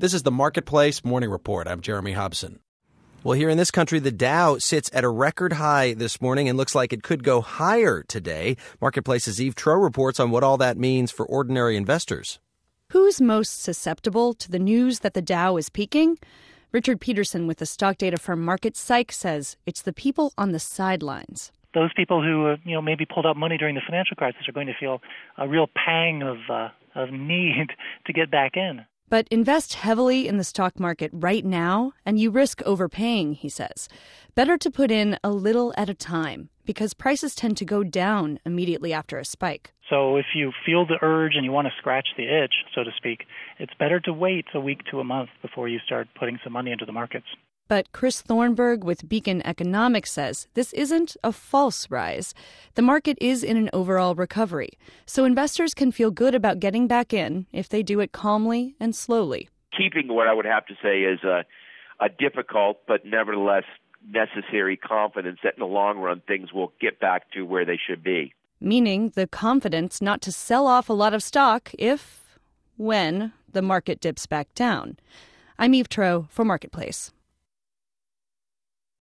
This is the Marketplace Morning Report. I'm Jeremy Hobson. Well, here in this country, the Dow sits at a record high this morning and looks like it could go higher today. Marketplace's Eve Troeh reports on what all that means for ordinary investors. Who's most susceptible to the news that the Dow is peaking? Richard Peterson with the stock data firm MarketPsych says it's the people on the sidelines. Those people who maybe pulled out money during the financial crisis are going to feel a real pang of need to get back in. But invest heavily in the stock market right now, and you risk overpaying, he says. Better to put in a little at a time, because prices tend to go down immediately after a spike. So if you feel the urge and you want to scratch the itch, so to speak, it's better to wait a week to a month before you start putting some money into the markets. But Chris Thornburg with Beacon Economics says this isn't a false rise. The market is in an overall recovery, so investors can feel good about getting back in if they do it calmly and slowly. Keeping what I would have to say is a difficult but nevertheless necessary confidence that in the long run things will get back to where they should be. Meaning the confidence not to sell off a lot of stock when the market dips back down. I'm Eve Troeh for Marketplace.